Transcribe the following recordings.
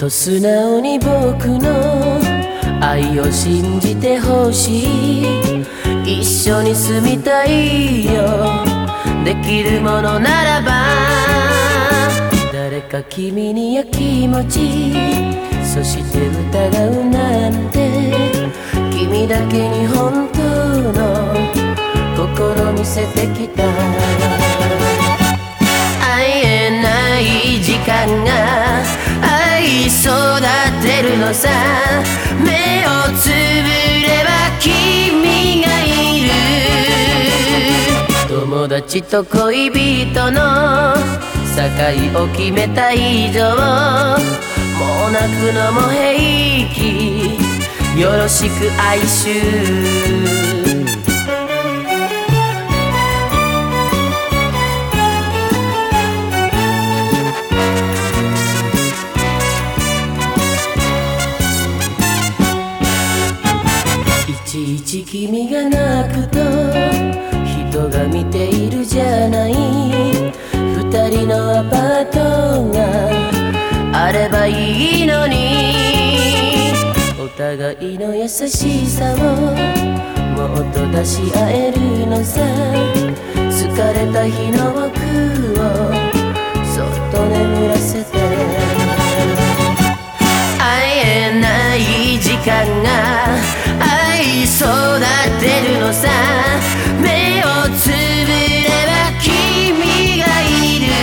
と素直に僕の愛を信じてほしい。一緒に住みたいよ。できるものならば誰か君にやきもち、そして疑うなんて君だけに本当の心見せてきた。会えない時間が愛育てるのさ。目をつぶれば君がいる。友達と恋人の境を決めた以上、もう泣くのも平気。よろしく哀愁。いちいち君が泣くと人が見ているじゃない。二人のアパートがあればいいのに。お互いの優しさをもっと出し合えるのさ。疲れた日の僕をそっと眠らせて。会えない時間が愛育てるのさ。目をつぶれば君がいる。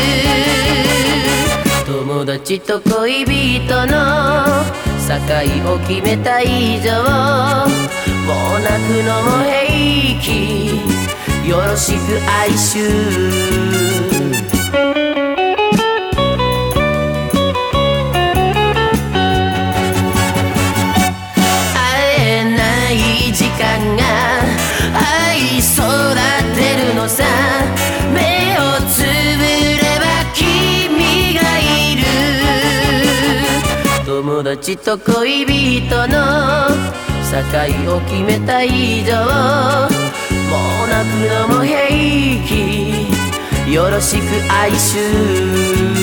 友達と恋人の境を決めた以上、もう泣くのも平気。よろしく哀愁。愛育てるのさ。目をつぶれば君がいる。友達と恋人の境を決めた以上、もう泣くのも平気。よろしく哀愁。